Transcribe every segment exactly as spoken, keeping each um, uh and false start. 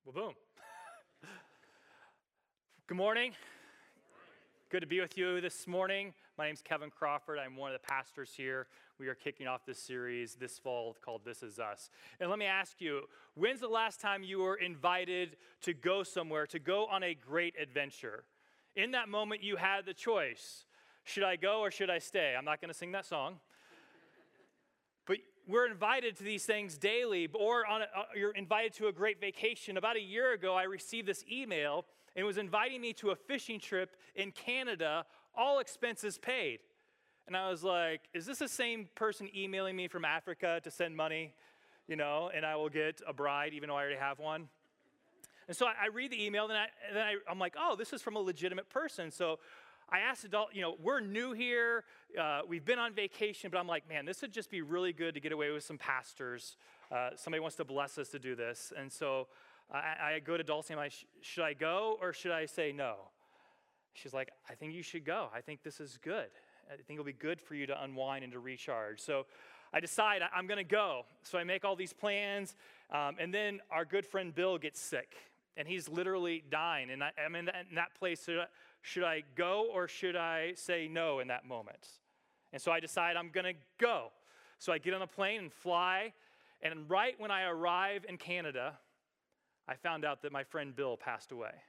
Well, boom. Good morning. Good to be with you this morning. My name's Kevin Crawford. I'm one of the pastors here. We are kicking off this series this fall called This Is Us. And let me ask you, when's the last time you were invited to go somewhere, to go on a great adventure? In that moment, you had the choice. Should I go or should I stay? I'm not going to sing that song. But we're invited to these things daily, or on a, uh, you're invited to a great vacation. About a year ago, I received this email, and it was inviting me to a fishing trip in Canada, all expenses paid. And I was like, is this the same person emailing me from Africa to send money, you know, and I will get a bride even though I already have one? And so I, I read the email, and, I, and then I, I'm like, oh, this is from a legitimate person. So I asked adult, you know, we're new here, uh, we've been on vacation, but I'm like, man, this would just be really good to get away with some pastors. Uh, somebody wants to bless us to do this. And so I, I go to Dulcie, and I'm like, should I go or should I say no? She's like, I think you should go. I think this is good. I think it'll be good for you to unwind and to recharge. So I decide I'm going to go. So I make all these plans, um, and then our good friend Bill gets sick. And he's literally dying. And I, I'm in that, in that place. Should I, should I go or should I say no in that moment? And so I decide I'm going to go. So I get on a plane and fly. And right when I arrive in Canada, I found out that my friend Bill passed away.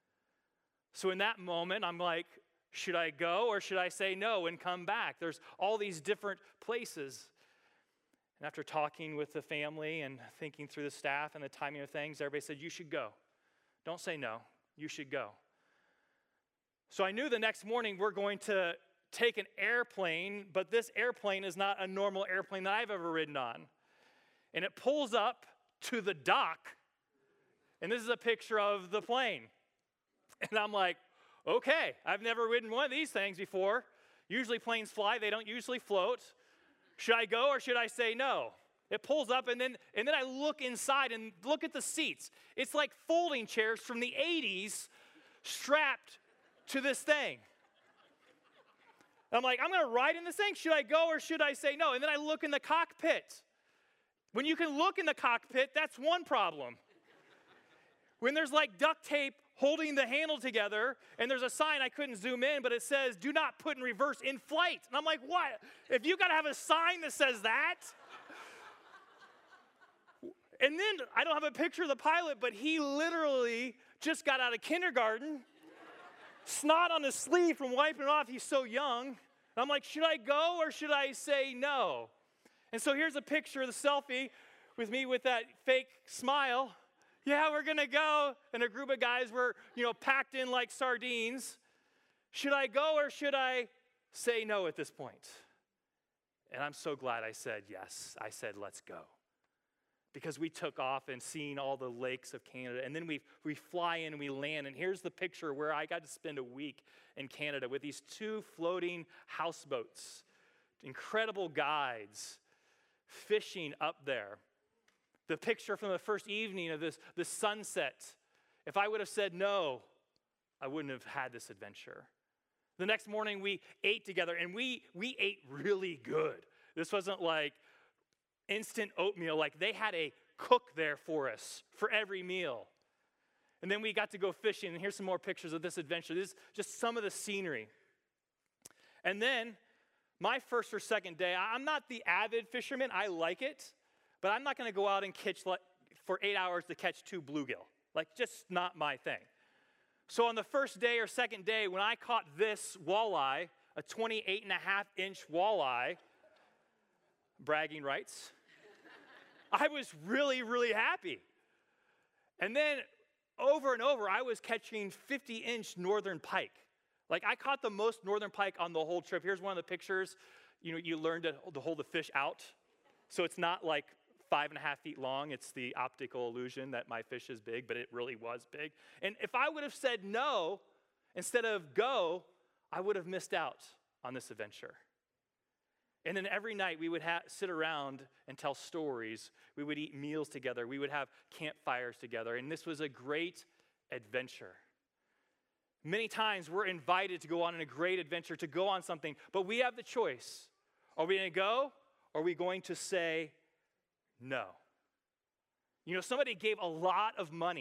So in that moment, I'm like, should I go or should I say no and come back? There's all these different places. And after talking with the family and thinking through the staff and the timing of things, everybody said, you should go. Don't say no. You should go. So I knew the next morning we're going to take an airplane, but this airplane is not a normal airplane that I've ever ridden on. And it pulls up to the dock, and this is a picture of the plane. And I'm like, okay, I've never ridden one of these things before. Usually planes fly, they don't usually float. Should I go or should I say no? It pulls up, and then and then I look inside and look at the seats. It's like folding chairs from the eighties strapped to this thing. I'm like, I'm going to ride in this thing. Should I go or should I say no? And then I look in the cockpit. When you can look in the cockpit, that's one problem. When there's like duct tape holding the handle together, and there's a sign, I couldn't zoom in, but it says, do not put in reverse in flight. And I'm like, what? If you got to have a sign that says that? And then I don't have a picture of the pilot, but he literally just got out of kindergarten, snot on his sleeve from wiping it off. He's so young. And I'm like, should I go or should I say no? And so here's a picture of the selfie with me with that fake smile. Yeah, we're going to go. And a group of guys were, you know, packed in like sardines. Should I go or should I say no at this point? And I'm so glad I said yes. I said, let's go. Because we took off and seen all the lakes of Canada. And then we, we fly in and we land. And here's the picture where I got to spend a week in Canada with these two floating houseboats. Incredible guides fishing up there. The picture from the first evening of this, the sunset. If I would have said no, I wouldn't have had this adventure. The next morning we ate together, and we, we ate really good. This wasn't like instant oatmeal. Like they had a cook there for us for every meal. And then we got to go fishing, and here's some more pictures of this adventure. This is just some of the scenery. And then my first or second day, I'm not the avid fisherman. I like it. But I'm not going to go out and catch like, for eight hours to catch two bluegill. Like, just not my thing. So on the first day or second day, when I caught this walleye, a twenty-eight and a half inch walleye, bragging rights, I was really, really happy. And then over and over, I was catching fifty inch northern pike. Like, I caught the most northern pike on the whole trip. Here's one of the pictures. You know, you learn to, to hold the fish out. So it's not like five and a half feet long. It's the optical illusion that my fish is big, but it really was big. And if I would have said no instead of go, I would have missed out on this adventure. And then every night we would ha- sit around and tell stories. We would eat meals together. We would have campfires together. And this was a great adventure. Many times we're invited to go on a great adventure, to go on something, but we have the choice. Are we going to go, or are we going to say no? You know, somebody gave a lot of money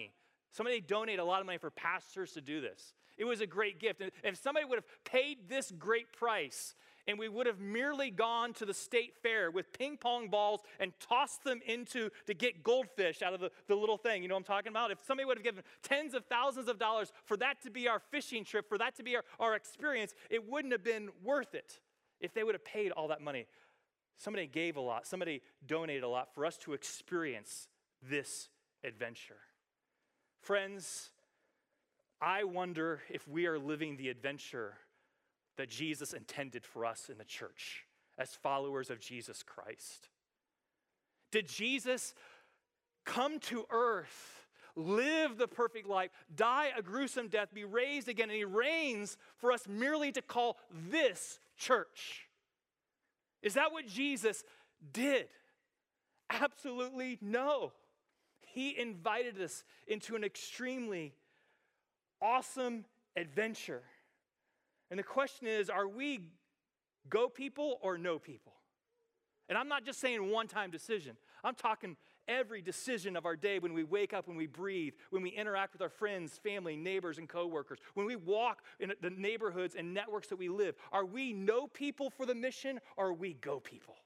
Somebody donated a lot of money for pastors to do this. It was a great gift. And if somebody would have paid this great price, and we would have merely gone to the state fair with ping pong balls and tossed them into to get goldfish out of the, the little thing, you know what I'm talking about? If somebody would have given tens of thousands of dollars for that to be our fishing trip, for that to be our, our experience, it wouldn't have been worth it if they would have paid all that money. Somebody gave a lot. Somebody donated a lot for us to experience this adventure. Friends, I wonder if we are living the adventure that Jesus intended for us in the church as followers of Jesus Christ. Did Jesus come to earth, live the perfect life, die a gruesome death, be raised again, and he reigns for us merely to call this church? Is that what Jesus did? Absolutely no. He invited us into an extremely awesome adventure. And the question is, are we go people or no people? And I'm not just saying one-time decision. I'm talking every decision of our day when we wake up, when we breathe, when we interact with our friends, family, neighbors, and coworkers, when we walk in the neighborhoods and networks that we live. Are we no people for the mission or are we go people?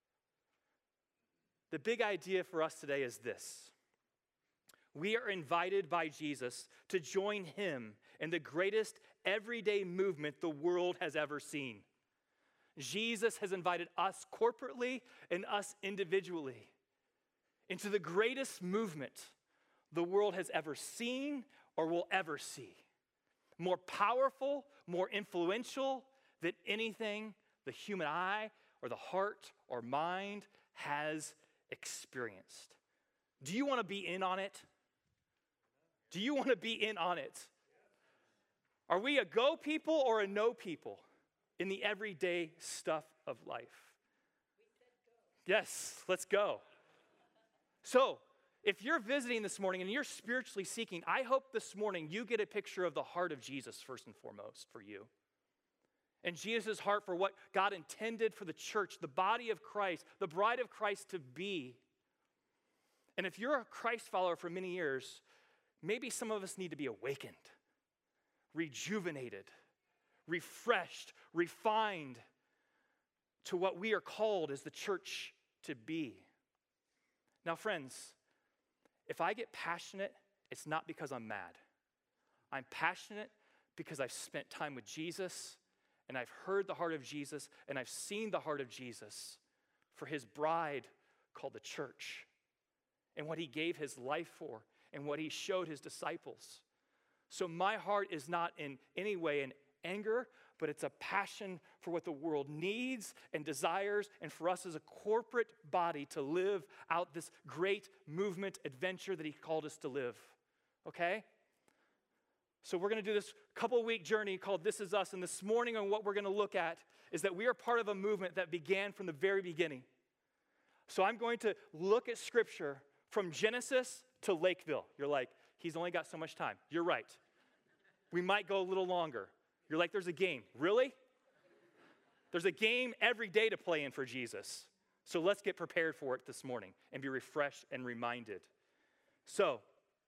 The big idea for us today is this. We are invited by Jesus to join him in the greatest everyday movement the world has ever seen. Jesus has invited us corporately and us individually into the greatest movement the world has ever seen or will ever see. More powerful, more influential than anything the human eye or the heart or mind has experienced. Do you want to be in on it? Do you want to be in on it? Are we a go people or a no people in the everyday stuff of life? Yes, let's go. So, if you're visiting this morning and you're spiritually seeking, I hope this morning you get a picture of the heart of Jesus first and foremost for you. And Jesus' heart for what God intended for the church, the body of Christ, the bride of Christ to be. And if you're a Christ follower for many years, maybe some of us need to be awakened, rejuvenated, refreshed, refined to what we are called as the church to be. Now, friends, if I get passionate, it's not because I'm mad. I'm passionate because I've spent time with Jesus and I've heard the heart of Jesus and I've seen the heart of Jesus for his bride called the church and what he gave his life for and what he showed his disciples. So my heart is not in any way in anger, but it's a passion for what the world needs and desires, and for us as a corporate body to live out this great movement adventure that he called us to live. Okay? So we're going to do this couple week journey called This Is Us, and this morning on what we're going to look at is that we are part of a movement that began from the very beginning. So I'm going to look at scripture from Genesis to Lakeville. You're like, he's only got so much time. You're right. We might go a little longer. You're like, there's a game. Really? There's a game every day to play in for Jesus. So let's get prepared for it this morning and be refreshed and reminded. So,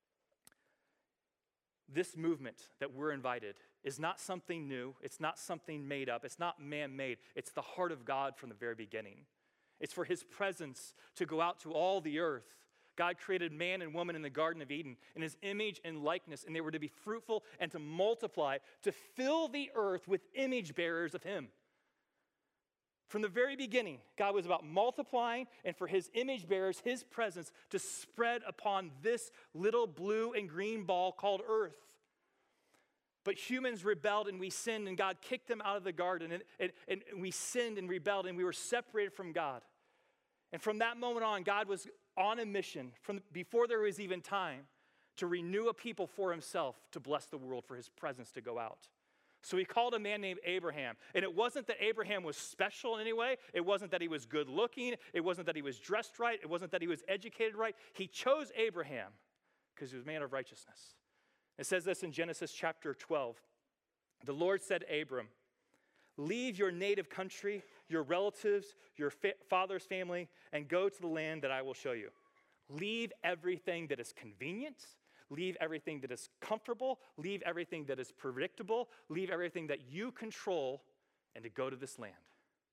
this movement that we're invited is not something new. It's not something made up. It's not man-made. It's the heart of God from the very beginning. It's for his presence to go out to all the earth. God created man and woman in the Garden of Eden in his image and likeness, and they were to be fruitful and to multiply, to fill the earth with image bearers of him. From the very beginning, God was about multiplying and for his image bearers, his presence to spread upon this little blue and green ball called earth. But humans rebelled and we sinned, and God kicked them out of the garden, and, and, and we sinned and rebelled, and we were separated from God. And from that moment on, God was on a mission from before there was even time to renew a people for himself, to bless the world, for his presence to go out. So he called a man named Abraham. And it wasn't that Abraham was special in any way. It wasn't that he was good looking. It wasn't that he was dressed right. It wasn't that he was educated right. He chose Abraham because he was a man of righteousness. It says this in Genesis chapter twelve. The Lord said to Abram, "Leave your native country, your relatives, your fa- father's family, and go to the land that I will show you." Leave everything that is convenient. Leave everything that is comfortable, leave everything that is predictable, leave everything that you control, and to go to this land.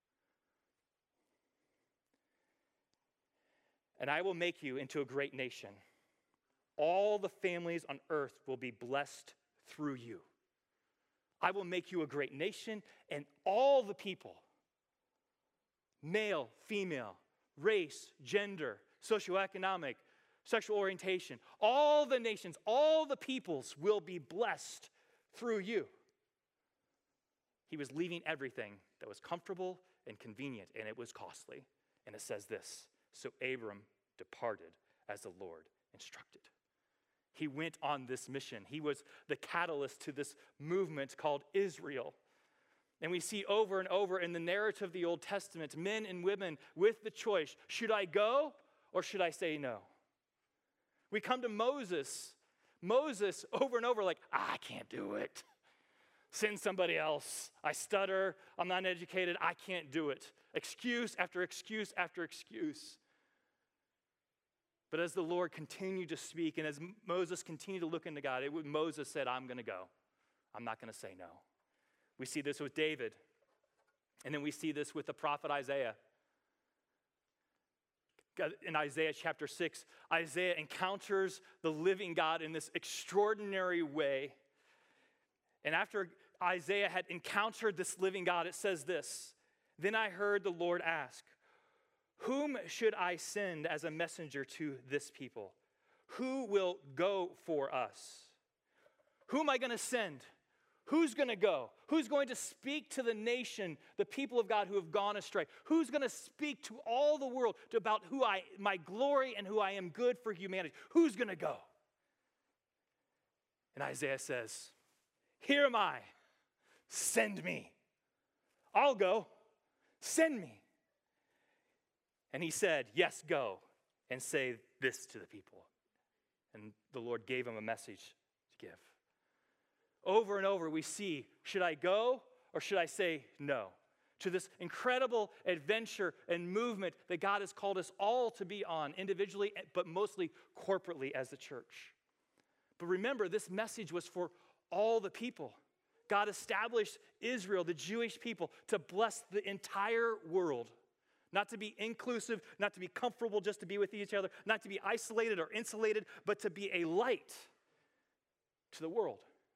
And I will make you into a great nation. All the families on earth will be blessed through you. I will make you a great nation, and all the people, male, female, race, gender, socioeconomic, sexual orientation, all the nations, all the peoples will be blessed through you. He was leaving everything that was comfortable and convenient, and it was costly. And it says this, so Abram departed as the Lord instructed. He went on this mission. He was the catalyst to this movement called Israel. And we see over and over in the narrative of the Old Testament, men and women with the choice, should I go or should I say no? We come to Moses. Moses over and over like, I can't do it. Send somebody else. I stutter. I'm not educated. I can't do it. Excuse after excuse after excuse. But as the Lord continued to speak and as Moses continued to look into God, it, Moses said, I'm going to go. I'm not going to say no. We see this with David. And then we see this with the prophet Isaiah. In Isaiah chapter six, Isaiah encounters the living God in this extraordinary way. And after Isaiah had encountered this living God, it says this, then I heard the Lord ask, whom should I send as a messenger to this people? Who will go for us? Who am I going to send? Who's going to go? Who's going to speak to the nation, the people of God who have gone astray? Who's going to speak to all the world about who I, my glory and who I am good for humanity? Who's going to go? And Isaiah says, here am I. Send me. I'll go. Send me. And he said, yes, go and say this to the people. And the Lord gave him a message to give. Over and over we see, should I go or should I say no? To this incredible adventure and movement that God has called us all to be on, individually, but mostly corporately as the church. But remember, this message was for all the people. God established Israel, the Jewish people, to bless the entire world. Not to be inclusive, not to be comfortable just to be with each other, not to be isolated or insulated, but to be a light to the world.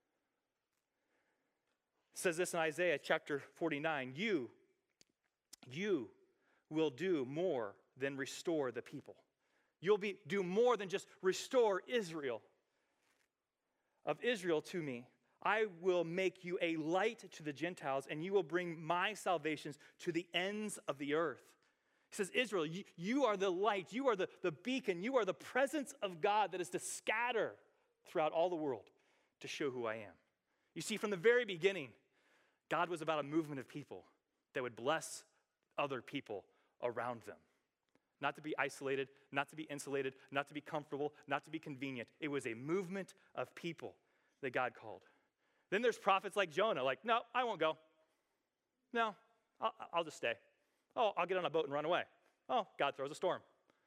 It says this in Isaiah chapter forty-nine, you, you will do more than restore the people. You'll be, do more than just restore Israel. Of Israel to me, I will make you a light to the Gentiles, and you will bring my salvations to the ends of the earth. He says, Israel, you, you are the light, you are the, the beacon, you are the presence of God that is to scatter throughout all the world to show who I am. You see, from the very beginning, God was about a movement of people that would bless other people around them. Not to be isolated, not to be insulated, not to be comfortable, not to be convenient. It was a movement of people that God called. Then there's prophets like Jonah, like, no, I won't go. No, I'll, I'll just stay. Oh, I'll get on a boat and run away. Oh, God throws a storm.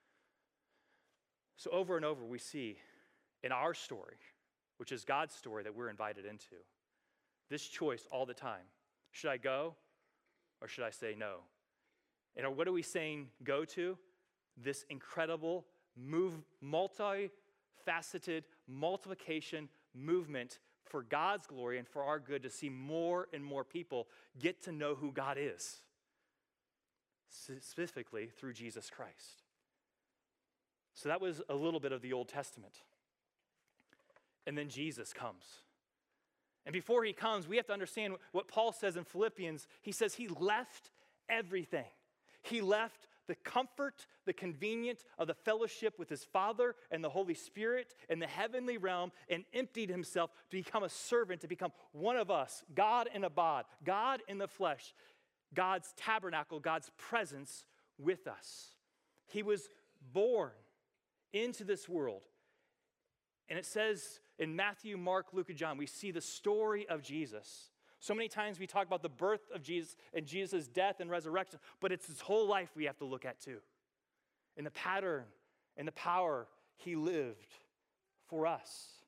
So over and over we see in our story, which is God's story that we're invited into, this choice all the time. Should I go or should I say no? And what are we saying go to? This incredible, move, multifaceted multiplication movement for God's glory and for our good to see more and more people get to know who God is. Specifically through Jesus Christ. So that was a little bit of the Old Testament. And then Jesus comes. And before he comes, we have to understand what Paul says in Philippians. He says he left everything. He left the comfort, the convenience of the fellowship with his Father and the Holy Spirit in the heavenly realm and emptied himself to become a servant, to become one of us, God in a bod, God in the flesh. God's tabernacle, God's presence with us. He was born into this world. And it says in Matthew, Mark, Luke, and John, we see the story of Jesus. So many times we talk about the birth of Jesus and Jesus' death and resurrection, but it's his whole life we have to look at too. In the pattern and the power he lived for us.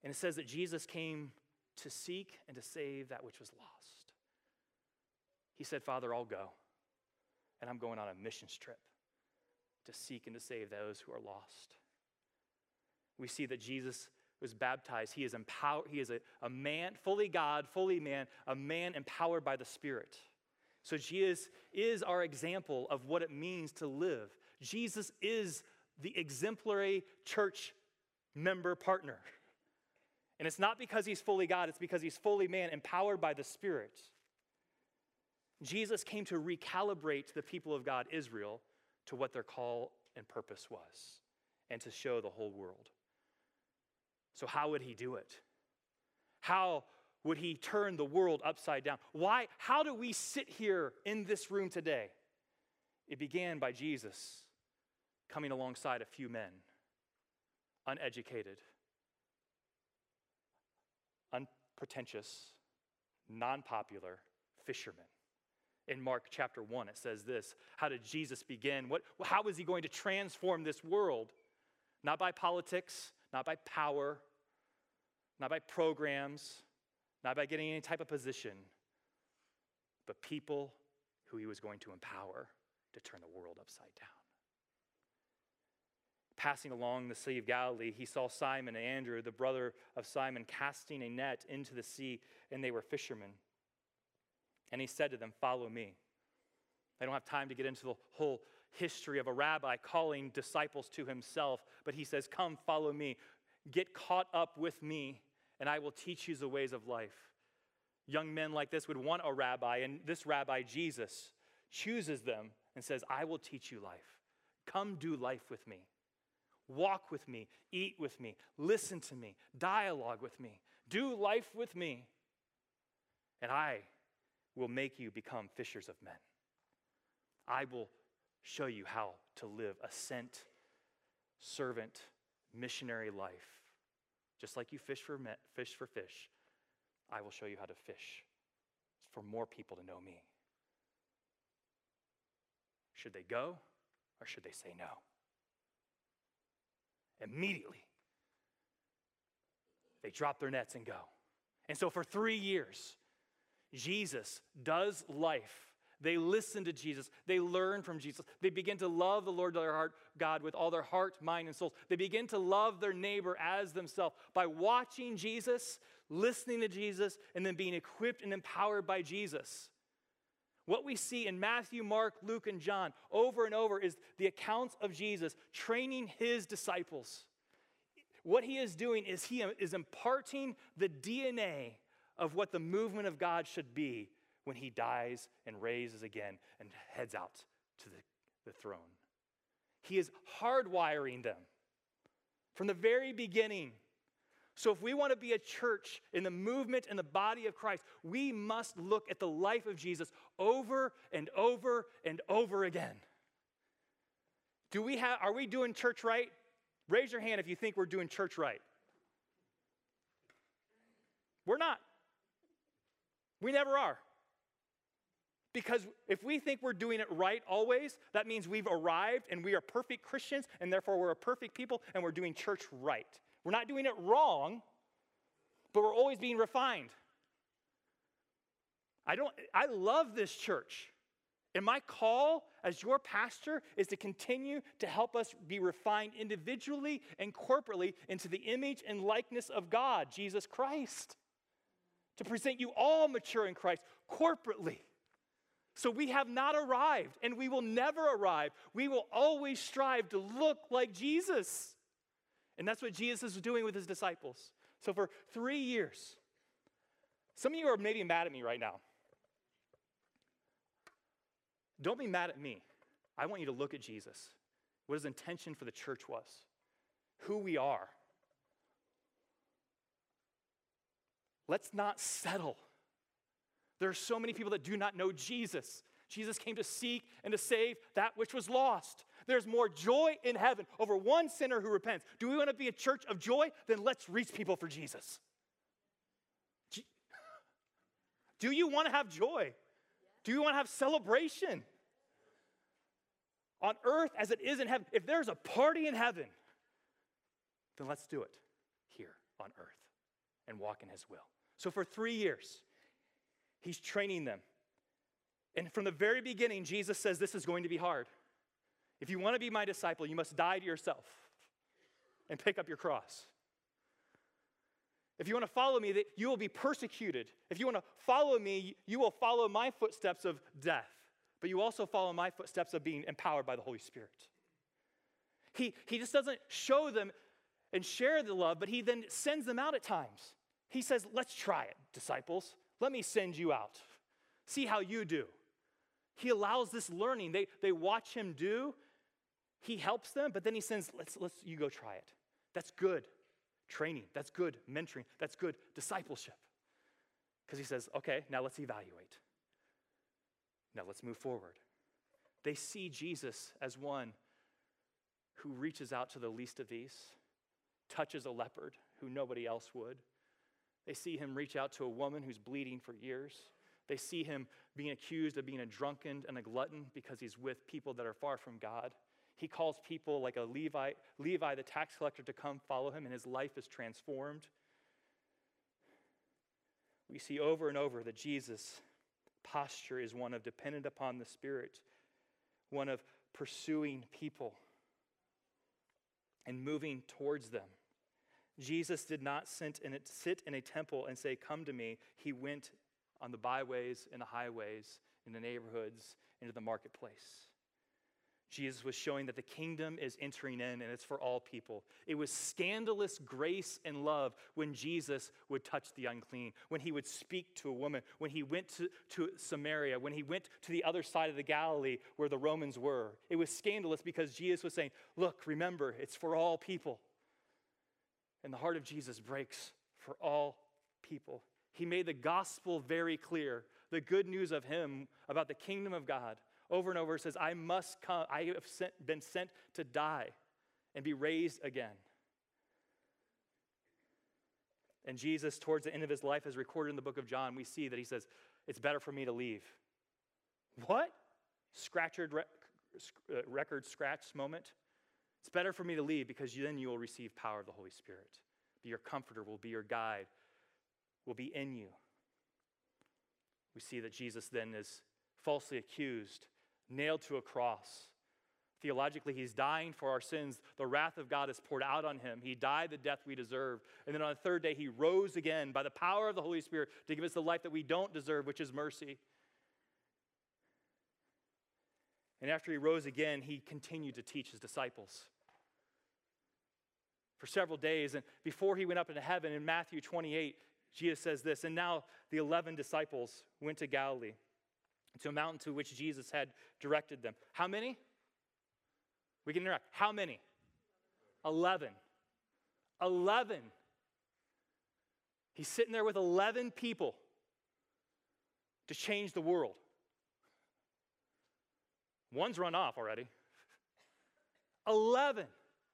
And it says that Jesus came to seek and to save that which was lost. He said, Father, I'll go. And I'm going on a missions trip to seek and to save those who are lost. We see that Jesus was baptized. He is empowered. He is a, a man, fully God, fully man, a man empowered by the Spirit. So Jesus is our example of what it means to live. Jesus is the exemplary church member partner. And it's not because he's fully God, it's because he's fully man, empowered by the Spirit. Jesus came to recalibrate the people of God, Israel, to what their call and purpose was, and to show the whole world. So how would he do it? How would he turn the world upside down? Why? How do we sit here in this room today? It began by Jesus coming alongside a few men, uneducated, unpretentious, non-popular fishermen. In Mark chapter one, it says this. How did Jesus begin? What, how is he going to transform this world? Not by politics, not by power, not by programs, not by getting any type of position, but people who he was going to empower to turn the world upside down. Passing along the Sea of Galilee, he saw Simon and Andrew, the brother of Simon, casting a net into the sea, and they were fishermen. And he said to them, follow me. I don't have time to get into the whole history of a rabbi calling disciples to himself, but he says, come, follow me. Get caught up with me, and I will teach you the ways of life. Young men like this would want a rabbi, and this rabbi, Jesus, chooses them and says, I will teach you life. Come do life with me. Walk with me, eat with me, listen to me, dialogue with me, do life with me, and I will make you become fishers of men. I will show you how to live a sent, servant, missionary life. Just like you fish for me, fish for fish, I will show you how to fish for more people to know me. Should they go or should they say no? Immediately, they drop their nets and go. And so for three years, Jesus does life. They listen to Jesus. They learn from Jesus. They begin to love the Lord their heart, God with all their heart, mind, and soul. They begin to love their neighbor as themselves by watching Jesus, listening to Jesus, and then being equipped and empowered by Jesus. What we see in Matthew, Mark, Luke, and John over and over is the accounts of Jesus training his disciples. What he is doing is he is imparting the D N A of what the movement of God should be when he dies and raises again and heads out to the, the throne. He is hardwiring them from the very beginning. So if we want to be a church in the movement and the body of Christ, we must look at the life of Jesus over and over and over again. Do we have, are we doing church right? Raise your hand if you think we're doing church right. We're not. We never are. Because if we think we're doing it right always, that means we've arrived and we are perfect Christians, and therefore we're a perfect people and we're doing church right. We're not doing it wrong, but we're always being refined. I don't, I love this church. And my call as your pastor is to continue to help us be refined individually and corporately into the image and likeness of God, Jesus Christ. To present you all mature in Christ corporately. So we have not arrived, and we will never arrive. We will always strive to look like Jesus. And that's what Jesus is doing with his disciples. So for three years, some of you are maybe mad at me right now. Don't be mad at me. I want you to look at Jesus, what his intention for the church was, who we are. Let's not settle. There are so many people that do not know Jesus. Jesus came to seek and to save that which was lost. There's more joy in heaven over one sinner who repents. Do we want to be a church of joy? Then let's reach people for Jesus. Do you want to have joy? Do you want to have celebration? On earth as it is in heaven. If there's a party in heaven, then let's do it here on earth. and walk in his will. So for three years, he's training them. And from the very beginning, Jesus says this is going to be hard. If you want to be my disciple, you must die to yourself and pick up your cross. If you want to follow me, that you will be persecuted. If you want to follow me, you will follow my footsteps of death. But you also follow my footsteps of being empowered by the Holy Spirit. He, he just doesn't show them and share the love, but he then sends them out at times. He says, let's try it, disciples. Let me send you out. See how you do. He allows this learning. They, they watch him do. He helps them, but then he sends, let's, let's you go try it. That's good training. That's good mentoring. That's good discipleship. Because he says, okay, now let's evaluate. Now let's move forward. They see Jesus as one who reaches out to the least of these, touches a leopard who nobody else would. They see him reach out to a woman who's bleeding for years. They see him being accused of being a drunkard and a glutton because he's with people that are far from God. He calls people like a Levi, Levi the tax collector, to come follow him, and his life is transformed. We see over and over that Jesus' posture is one of dependent upon the Spirit, one of pursuing people and moving towards them. Jesus did not sit in, a, sit in a temple and say, come to me. He went on the byways and the highways, in the neighborhoods, into the marketplace. Jesus was showing that the kingdom is entering in, and it's for all people. It was scandalous grace and love when Jesus would touch the unclean, when he would speak to a woman, when he went to, to Samaria, when he went to the other side of the Galilee where the Romans were. It was scandalous because Jesus was saying, look, remember, it's for all people. And the heart of Jesus breaks for all people. He made the gospel very clear, the good news of him about the kingdom of God. Over and over, it says, I must come. I have sent, been sent to die and be raised again. And Jesus, towards the end of his life, as recorded in the book of John, we see that he says, it's better for me to leave. What? Scratchered rec- uh, record scratch moment? It's better for me to leave because then you will receive power of the Holy Spirit. Be your comforter, will be your guide, will be in you. We see that Jesus then is falsely accused, nailed to a cross. Theologically, he's dying for our sins. The wrath of God is poured out on him. He died the death we deserve. And then on the third day, he rose again by the power of the Holy Spirit to give us the life that we don't deserve, which is mercy. And after he rose again, he continued to teach his disciples for several days. And before he went up into heaven, in Matthew twenty-eight, Jesus says this, and now the eleven disciples went to Galilee, to a mountain to which Jesus had directed them. How many? We can interact. How many? Eleven. Eleven. He's sitting there with eleven people to change the world. One's run off already. Eleven.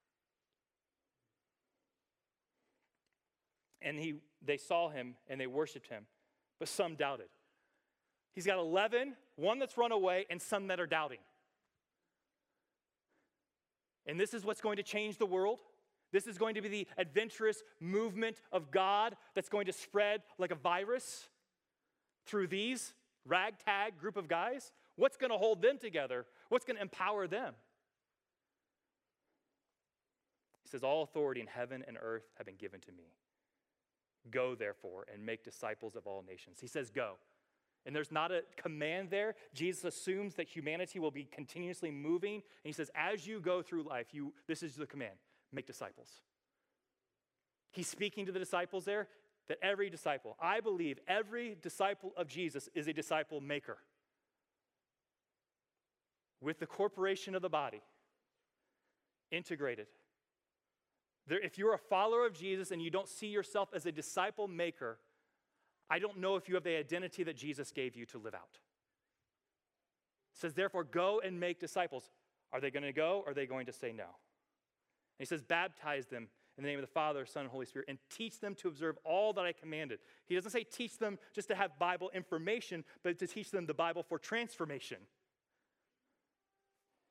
And he, they saw him and they worshiped him, but some doubted. He's got eleven, one that's run away, and some that are doubting. And this is what's going to change the world. This is going to be the adventurous movement of God that's going to spread like a virus through these ragtag group of guys. What's going to hold them together? What's going to empower them? He says, all authority in heaven and earth have been given to me. Go, therefore, and make disciples of all nations. He says, go. And there's not a command there. Jesus assumes that humanity will be continuously moving. And he says, as you go through life, you this is the command, make disciples. He's speaking to the disciples there, that every disciple, I believe every disciple of Jesus is a disciple maker. With the corporation of the body, integrated. There, if you're a follower of Jesus and you don't see yourself as a disciple maker, I don't know if you have the identity that Jesus gave you to live out. It says, therefore, go and make disciples. Are they going to go or are they going to say no? And he says, baptize them in the name of the Father, Son, and Holy Spirit, and teach them to observe all that I commanded. He doesn't say teach them just to have Bible information, but to teach them the Bible for transformation.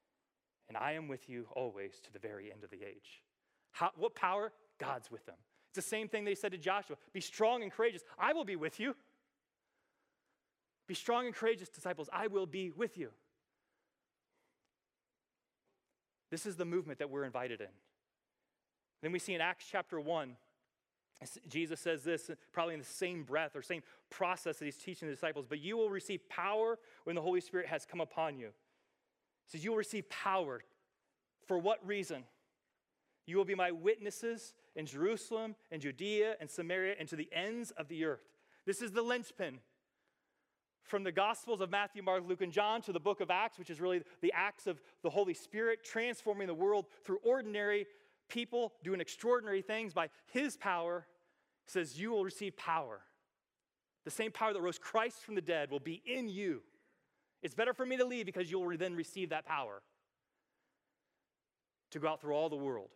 And I am with you always to the very end of the age. How, what power? God's with them. It's the same thing they said to Joshua. Be strong and courageous. I will be with you. Be strong and courageous, disciples. I will be with you. This is the movement that we're invited in. Then we see in Acts chapter one, Jesus says this, probably in the same breath or same process that he's teaching the disciples, but you will receive power when the Holy Spirit has come upon you. He says you will receive power. For what reason? You will be my witnesses in Jerusalem and Judea and Samaria and to the ends of the earth. This is the linchpin. From the Gospels of Matthew, Mark, Luke, and John to the book of Acts, which is really the acts of the Holy Spirit transforming the world through ordinary people doing extraordinary things by his power, says you will receive power. The same power that rose Christ from the dead will be in you. It's better for me to leave because you will then receive that power to go out through all the world.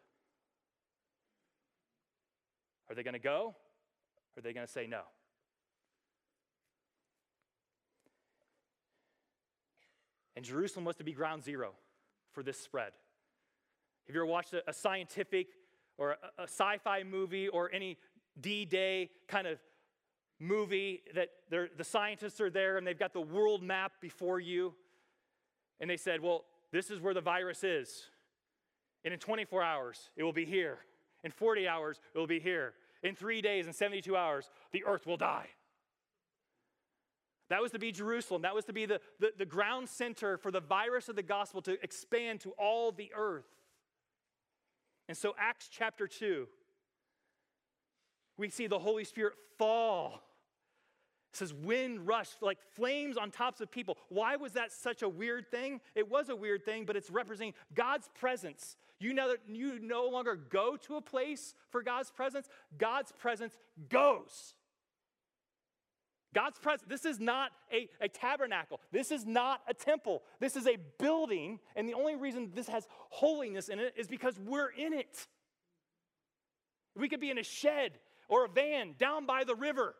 Are they going to go? Or are they going to say no? And Jerusalem was to be ground zero for this spread. Have you ever watched a, a scientific or a, a sci-fi movie or any D-Day kind of movie that the scientists are there and they've got the world map before you? And they said, well, this is where the virus is. And in twenty-four hours, it will be here. In forty hours, it will be here. In three days and seventy-two hours, the earth will die. That was to be Jerusalem. That was to be the, the, the ground center for the virus of the gospel to expand to all the earth. And so Acts chapter two, we see the Holy Spirit fall. It says wind rushed like flames on tops of people. Why was that such a weird thing? It was a weird thing, but it's representing God's presence. You know that you no longer go to a place for God's presence. God's presence goes. God's presence, this is not a, a tabernacle. This is not a temple. This is a building, and the only reason this has holiness in it is because we're in it. We could be in a shed or a van down by the river.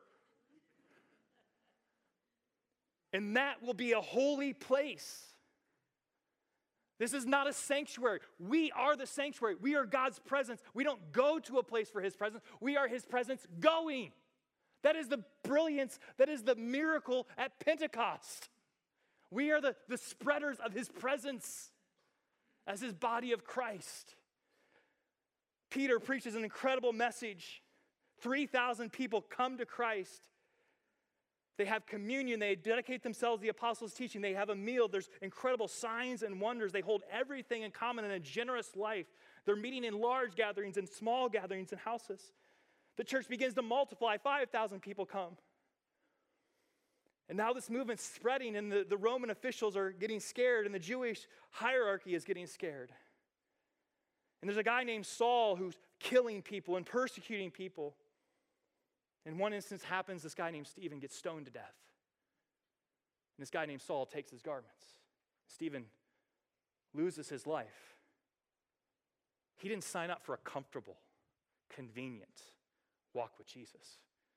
And that will be a holy place. This is not a sanctuary. We are the sanctuary. We are God's presence. We don't go to a place for his presence. We are his presence going. That is the brilliance, that is the miracle at Pentecost. We are the, the spreaders of his presence as his body of Christ. Peter preaches an incredible message. three thousand people come to Christ. They have communion. They dedicate themselves to the apostles' teaching. They have a meal. There's incredible signs and wonders. They hold everything in common in a generous life. They're meeting in large gatherings and small gatherings in houses. The church begins to multiply. five thousand people come. And now this movement's spreading, and the, the Roman officials are getting scared, and the Jewish hierarchy is getting scared. And there's a guy named Saul who's killing people and persecuting people. In one instance happens, this guy named Stephen gets stoned to death. And this guy named Saul takes his garments. Stephen loses his life. He didn't sign up for a comfortable, convenient walk with Jesus.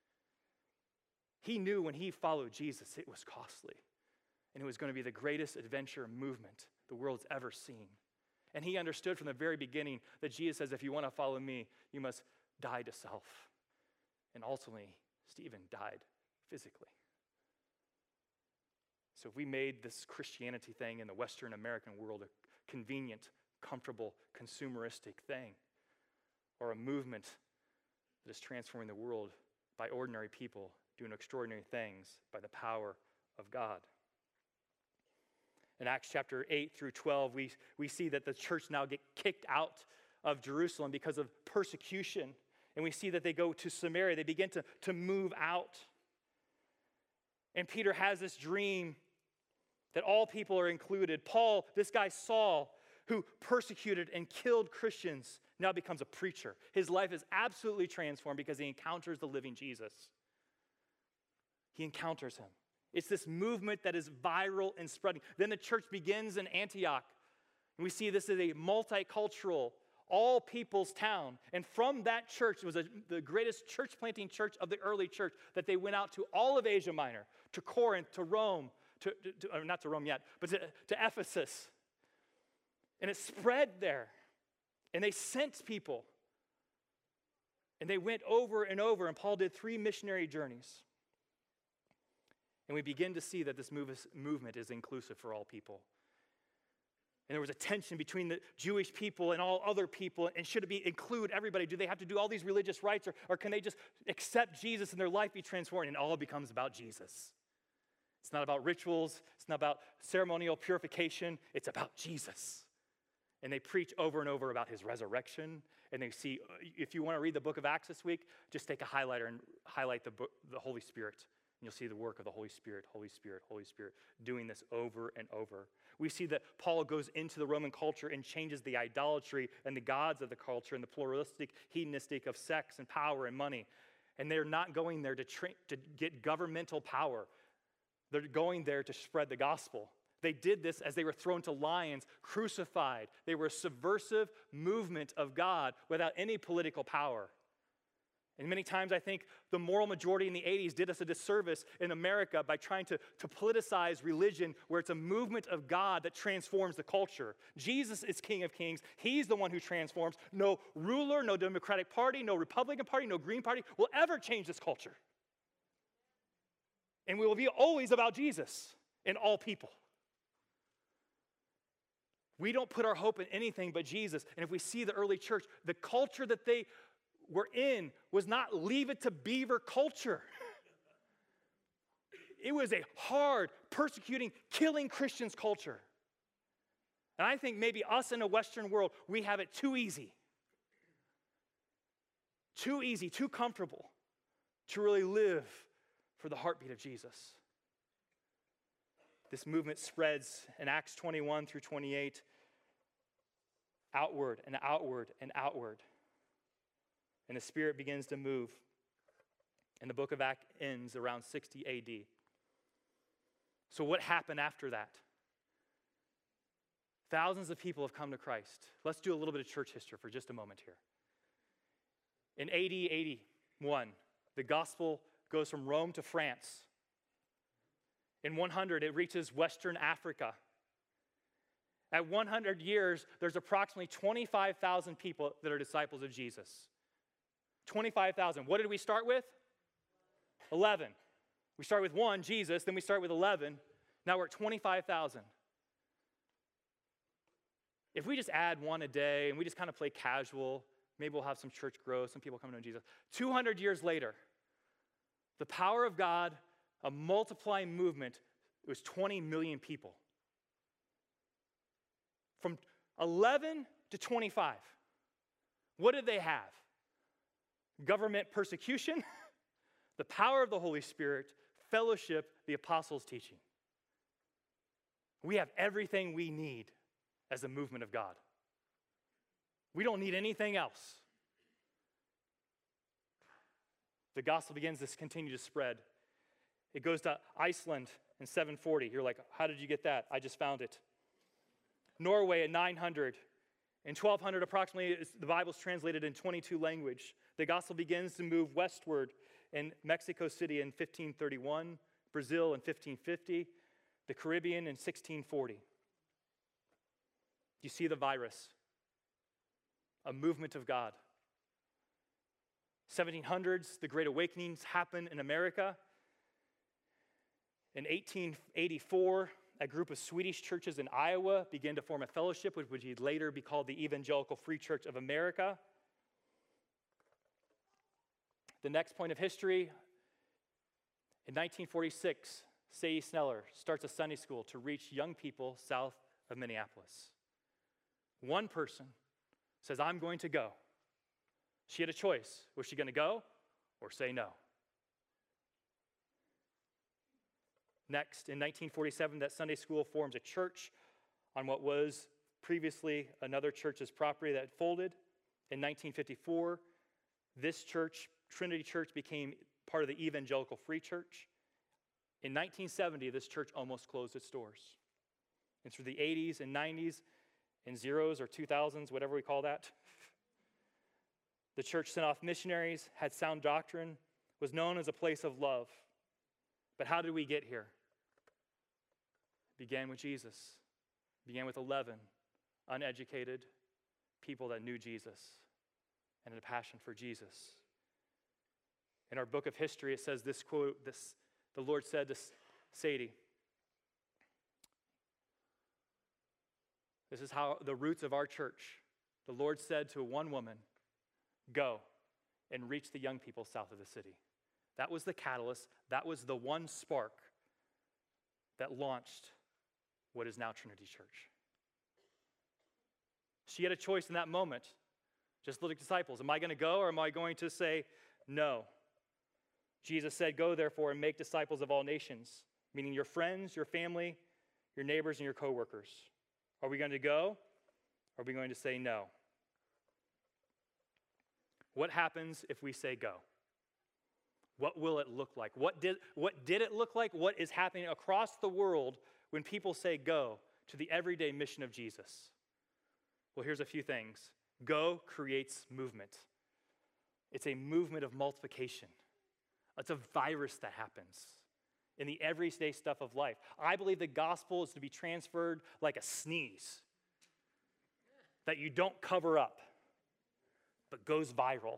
He knew when he followed Jesus, it was costly. And it was going to be the greatest adventure movement the world's ever seen. And he understood from the very beginning that Jesus says, if you want to follow me, you must die to self. And ultimately, Stephen died physically. So if we made this Christianity thing in the Western American world a convenient, comfortable, consumeristic thing, or a movement that is transforming the world by ordinary people doing extraordinary things by the power of God. In Acts chapter eight through twelve, we, we see that the church now get kicked out of Jerusalem because of persecution. And we see that they go to Samaria. They begin to, to move out. And Peter has this dream that all people are included. Paul, this guy Saul, who persecuted and killed Christians, now becomes a preacher. His life is absolutely transformed because he encounters the living Jesus. He encounters him. It's this movement that is viral and spreading. Then the church begins in Antioch. And we see this as a multicultural, all people's town. And from that church, it was a, the greatest church planting church of the early church, that they went out to all of Asia Minor, to Corinth, to Rome, to, to, to not to Rome yet, but to, to Ephesus. And it spread there. And they sent people. And they went over and over, and Paul did three missionary journeys. And we begin to see that this move- movement is inclusive for all people. And there was a tension between the Jewish people and all other people. And should it be include everybody? Do they have to do all these religious rites? Or, or can they just accept Jesus and their life be transformed? And it all becomes about Jesus. It's not about rituals. It's not about ceremonial purification. It's about Jesus. And they preach over and over about his resurrection. And they see, if you want to read the book of Acts this week, just take a highlighter and highlight the, book, the Holy Spirit. And you'll see the work of the Holy Spirit, Holy Spirit, Holy Spirit, doing this over and over. We see that Paul goes into the Roman culture and changes the idolatry and the gods of the culture and the pluralistic, hedonistic of sex and power and money. And they're not going there to, tra- to get governmental power. They're going there to spread the gospel. They did this as they were thrown to lions, crucified. They were a subversive movement of God without any political power. And many times I think the moral majority in the eighties did us a disservice in America by trying to, to politicize religion where it's a movement of God that transforms the culture. Jesus is King of Kings. He's the one who transforms. No ruler, no Democratic Party, no Republican Party, no Green Party will ever change this culture. And we will be always about Jesus and all people. We don't put our hope in anything but Jesus. And if we see the early church, the culture that they were in was not leave it to beaver culture. It was a hard, persecuting, killing Christians culture. And I think maybe us in a Western world, we have it too easy. Too easy, too comfortable to really live for the heartbeat of Jesus. This movement spreads in Acts twenty-one through twenty-eight, outward and outward and outward. And the Spirit begins to move. And the book of Acts ends around sixty A D. So what happened after that? Thousands of people have come to Christ. Let's do a little bit of church history for just a moment here. In A D eighty-one, the gospel goes from Rome to France. In one hundred, it reaches Western Africa. At one hundred years, there's approximately twenty-five thousand people that are disciples of Jesus. twenty-five thousand. What did we start with? eleven. We start with one, Jesus, then we start with eleven. Now we're at twenty-five thousand. If we just add one a day and we just kind of play casual, maybe we'll have some church growth, some people come to know Jesus. two hundred years later, the power of God, a multiplying movement, it was twenty million people. From eleven to twenty-five, what did they have? Government persecution, the power of the Holy Spirit, fellowship, the apostles' teaching. We have everything we need as a movement of God. We don't need anything else. The gospel begins to continue to spread. It goes to Iceland in seven forty. You're like, how did you get that? I just found it. Norway at nine hundred. In twelve hundred, approximately, the Bible's translated in twenty-two language. The gospel begins to move westward in Mexico City in fifteen thirty-one, Brazil in fifteen fifty, the Caribbean in sixteen forty. You see the virus, a movement of God. seventeen hundreds, the Great Awakenings happen in America. In eighteen eighty-four, a group of Swedish churches in Iowa began to form a fellowship, which would later be called the Evangelical Free Church of America. The next point of history, in nineteen forty-six, Sadie Sneller starts a Sunday school to reach young people south of Minneapolis. One person says, I'm going to go. She had a choice. Was she going to go or say no? Next, in nineteen forty-seven, that Sunday school forms a church on what was previously another church's property that folded. In nineteen fifty-four, this church, Trinity Church, became part of the Evangelical Free Church. In nineteen seventy, this church almost closed its doors. And through the eighties and nineties and zeros or two thousands, whatever we call that, the church sent off missionaries, had sound doctrine, was known as a place of love. But how did we get here? It began with Jesus. It began with eleven uneducated people that knew Jesus and had a passion for Jesus In our book of history, it says this quote, this, the Lord said to Sadie, this is how the roots of our church, the Lord said to one woman, go and reach the young people south of the city. That was the catalyst. That was the one spark that launched what is now Trinity Church. She had a choice in that moment. Just like disciples, am I going to go or am I going to say no? Jesus said, go therefore and make disciples of all nations, meaning your friends, your family, your neighbors, and your coworkers. Are we going to go or are we going to say no? What happens if we say go? What will it look like? What did, what did it look like? What is happening across the world when people say go to the everyday mission of Jesus? Well, here's a few things. Go creates movement. It's a movement of multiplication. It's a virus that happens in the everyday stuff of life. I believe the gospel is to be transferred like a sneeze that you don't cover up, but goes viral.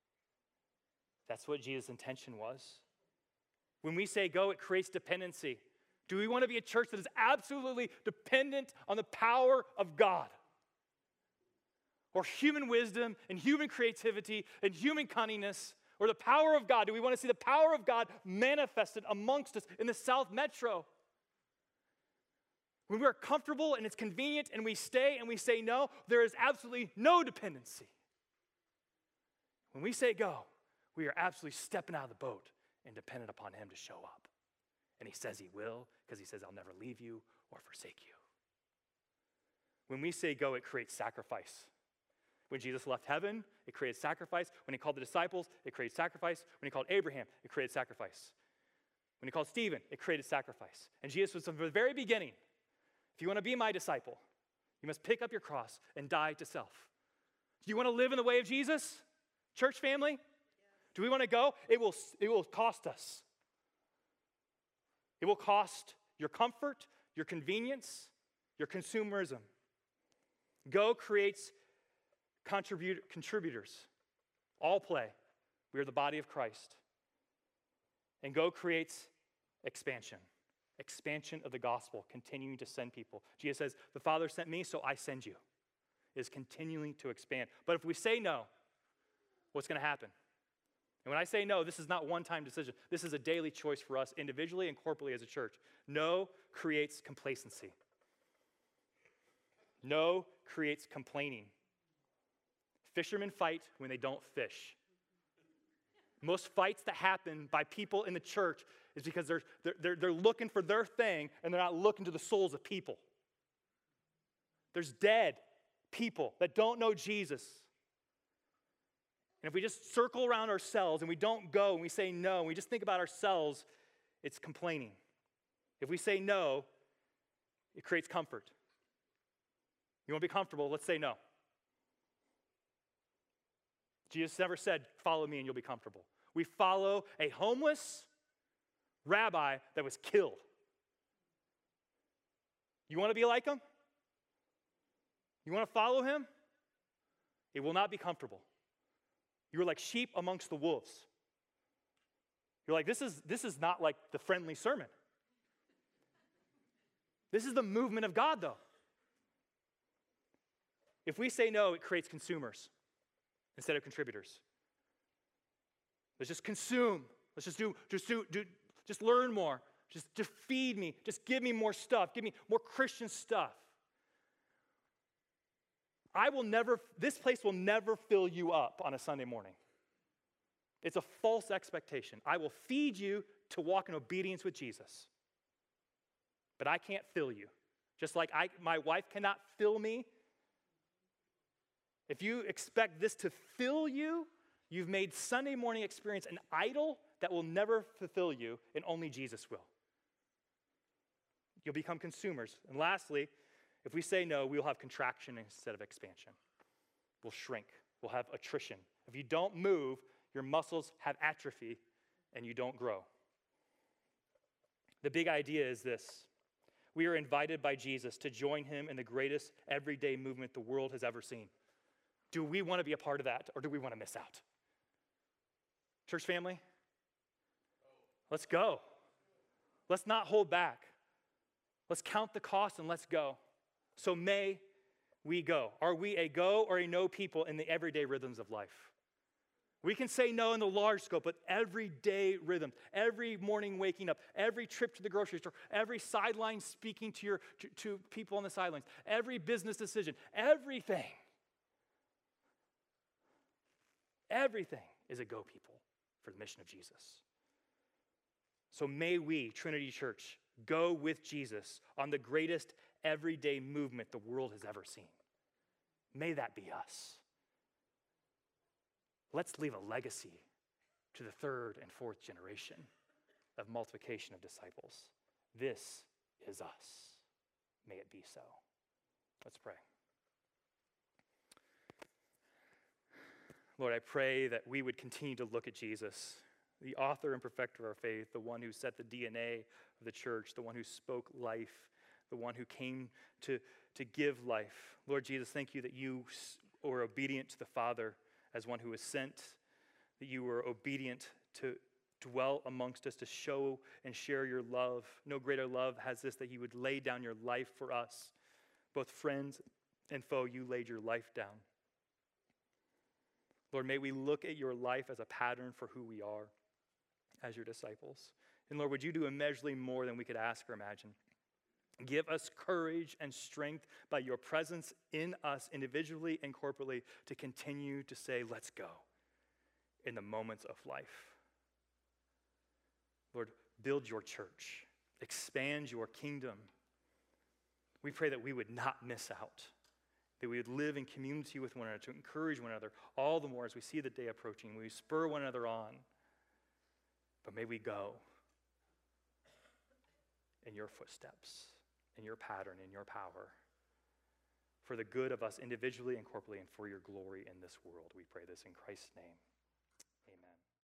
That's what Jesus' intention was. When we say go, it creates dependency. Do we want to be a church that is absolutely dependent on the power of God? Or human wisdom and human creativity and human cunningness, or the power of God? Do we want to see the power of God manifested amongst us in the South Metro? When we are comfortable and it's convenient and we stay and we say no, there is absolutely no dependency. When we say go, we are absolutely stepping out of the boat and dependent upon him to show up. And he says he will, because he says, I'll never leave you or forsake you. When we say go, it creates sacrifice. When Jesus left heaven, it created sacrifice. When he called the disciples, it created sacrifice. When he called Abraham, it created sacrifice. When he called Stephen, it created sacrifice. And Jesus was from the very beginning, if you want to be my disciple, you must pick up your cross and die to self. Do you want to live in the way of Jesus, church family? Yeah. Do we want to go? It will, it will cost us. It will cost your comfort, your convenience, your consumerism. Go creates Contribute, contributors, all play. We are the body of Christ. And go creates expansion, expansion of the gospel, continuing to send people. Jesus says, the Father sent me, so I send you. It is continuing to expand. But if we say no, what's going to happen? And when I say no, this is not one-time decision. This is a daily choice for us individually and corporately as a church. No creates complacency. No creates complaining. Fishermen fight when they don't fish. Most fights that happen by people in the church is because they're, they're, they're looking for their thing and they're not looking to the souls of people. There's dead people that don't know Jesus. And if we just circle around ourselves and we don't go and we say no, and we just think about ourselves, it's complaining. If we say no, it creates comfort. You want to be comfortable? Let's say no. Jesus never said, follow me and you'll be comfortable. We follow a homeless rabbi that was killed. You want to be like him? You want to follow him? It will not be comfortable. You're like sheep amongst the wolves. You're like, this is, this is not like the friendly sermon. This is the movement of God, though. If we say no, it creates consumers instead of contributors. Let's just consume. Let's just do, just do, do just learn more. Just, just feed me. Just give me more stuff. Give me more Christian stuff. I will never, this place will never fill you up on a Sunday morning. It's a false expectation. I will feed you to walk in obedience with Jesus. But I can't fill you. Just like I, my wife cannot fill me. If you expect this to fill you, you've made Sunday morning experience an idol that will never fulfill you, and only Jesus will. You'll become consumers. And lastly, if we say no, we'll have contraction instead of expansion. We'll shrink. We'll have attrition. If you don't move, your muscles have atrophy, and you don't grow. The big idea is this. We are invited by Jesus to join him in the greatest everyday movement the world has ever seen. Do we want to be a part of that, or do we want to miss out? Church family, Let's go. Let's not hold back. Let's count the cost and let's go. So may we go. Are we a go or a no people in the everyday rhythms of life? We can say no in the large scope, but everyday rhythms, every morning waking up, every trip to the grocery store, every sideline speaking to your to, to people on the sidelines, every business decision, everything, everything is a go people for the mission of Jesus. So may we, Trinity Church, go with Jesus on the greatest everyday movement the world has ever seen. May that be us. Let's leave a legacy to the third and fourth generation of multiplication of disciples. This is us. May it be so. Let's pray. Lord, I pray that we would continue to look at Jesus, the author and perfecter of our faith, the one who set the D N A of the church, the one who spoke life, the one who came to, to give life. Lord Jesus, thank you that you were obedient to the Father as one who was sent, that you were obedient to dwell amongst us, to show and share your love. No greater love has this, that you would lay down your life for us. Both friends and foe, you laid your life down. Lord, may we look at your life as a pattern for who we are as your disciples. And Lord, would you do immeasurably more than we could ask or imagine? Give us courage and strength by your presence in us individually and corporately to continue to say, let's go in the moments of life. Lord, build your church, expand your kingdom. We pray that we would not miss out, that we would live in community with one another, to encourage one another all the more as we see the day approaching. We spur one another on, but may we go in your footsteps, in your pattern, in your power, for the good of us individually and corporately and for your glory in this world. We pray this in Christ's name. Amen.